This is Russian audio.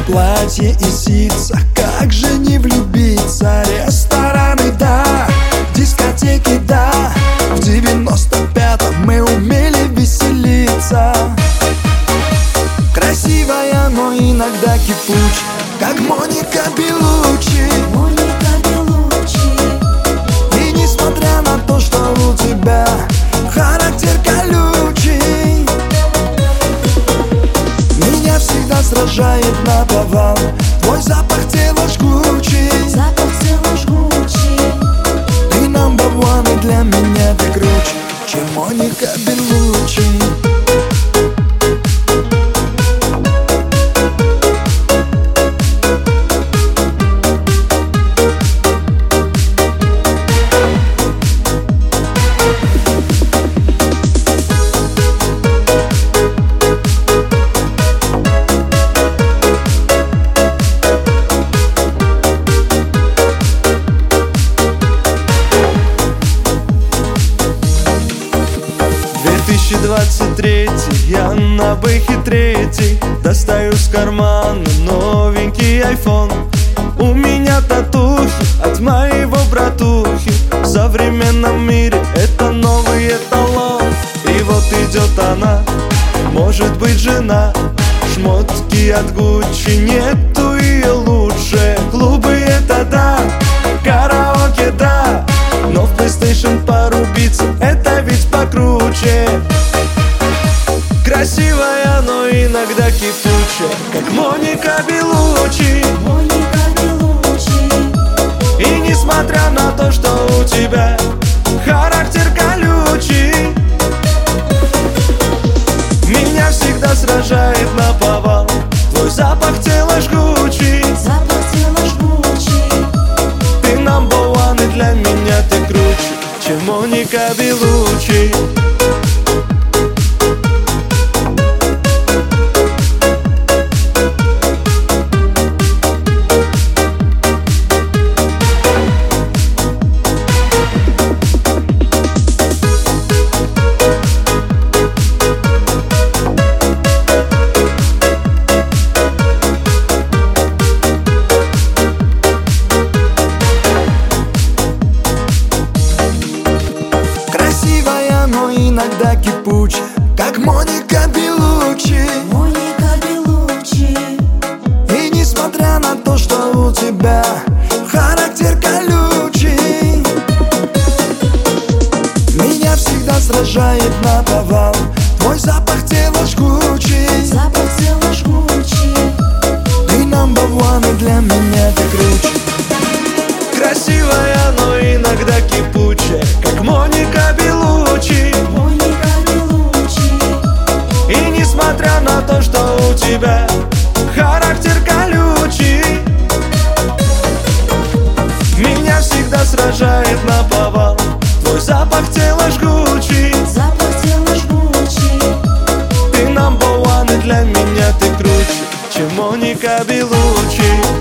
платье и ситца, как же не влюбиться? Рестораны, да, дискотеки, да. В 95-м мы умели веселиться. Красивая, но иногда кипучая, как Моника Беллуччи. И несмотря на то, что у тебя характер колючий, меня всегда сражает наповал твой запах тела жгучий. Ты number one, и для меня ты круче, чем Моника Беллуччи. 2023, я на бэхе третий, достаю с кармана новенький iPhone. У меня татухи от моего братухи. В современном мире это новый эталон. И вот идет она, может быть жена. Шмотки от Гуччи, нету ее лучше. Клубы это да, караоке да, но в PlayStation порубиться это ведь покруче. Красивая, но иногда кипучая, как Моника Беллуччи. И несмотря на то, что у тебя характер колючий, меня всегда сражает наповал твой запах тела жгучий. Ты number one, и для меня ты круче, чем Моника Беллуччи. Но иногда кипучая, как Моника Беллуччи. И несмотря на то, что у тебя характер колючий, меня всегда сражает наповал твой запах тела жгучий. Ты number one, и для меня ты круче. Красивая, но иногда кипучая, как Моника Беллуччи. И несмотря на то, что у тебя характер колючий, меня всегда сражает наповал твой запах тела жгучий. Ты number one, и для меня ты круче, чем Моника Беллуччи.